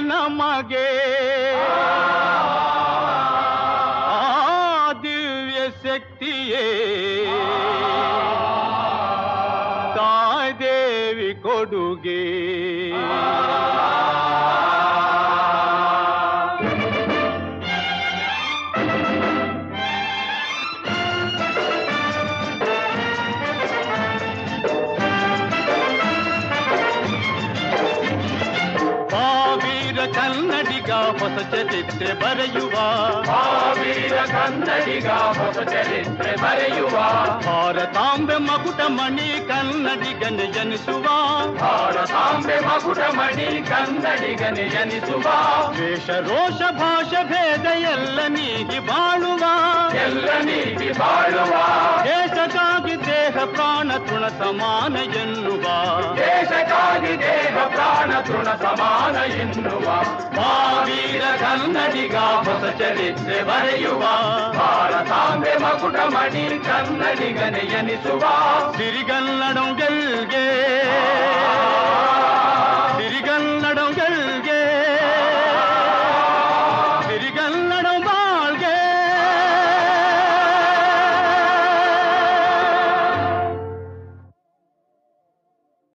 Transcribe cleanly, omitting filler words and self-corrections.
ನಮಗೆ ಆ ದಿವ್ಯ ಶಕ್ತಿಯೇ ತಾಯ್ದೇವಿ ಕೊಡುಗೆ. ಕನ್ನಡಿಗ ಹೊಸ ಚರಿತ್ರೆ ಬರೆಯುವ ವೀರ ಕನ್ನಡಿಗ ಹೊಸ ಚರಿತ್ರೆ ಬರೆಯುವ ಭಾರತಾಂಬೆ ಮಕುಟಮಣಿ ಕನ್ನಡಿಗನೆ ಜನಿಸುವ ಭಾರತಾಂಬೆ ಮಕುಟಮಣಿ ಕನ್ನಡಿಗನೆ ಜನಿಸುವ ವೇಷ ರೋಷ ಭಾಷೆ ಭೇದ ಎಲ್ಲ ನೀಗಿ ಬಾಳುವ ಎಲ್ಲ ನೀಗಿ ಬಾಳುವ ದೇಶಕ್ಕಾಗಿ ದೇಹ ಪ್ರಾಣ ತೃಣ ಸಮಾನ ಎನ್ನುವ ದೇಶಕ್ಕಾಗಿ ದೇಹ ಪ್ರಾಣ ತೃಣ ಸಮಾನ ಎನ್ನುವ ವೀರ ಕನ್ನಡಿಗ ಹೊಸ ಚರಿತ್ರೆ ಬರೆಯುವ ಭಾರತಾಂಬೆ ಮಕುಟಮಣಿ ಕನ್ನಡಿಗನೆ ಎನಿಸುವ ಸಿರಿಗನ್ನಡಂ ಗೆಲ್ಗೆ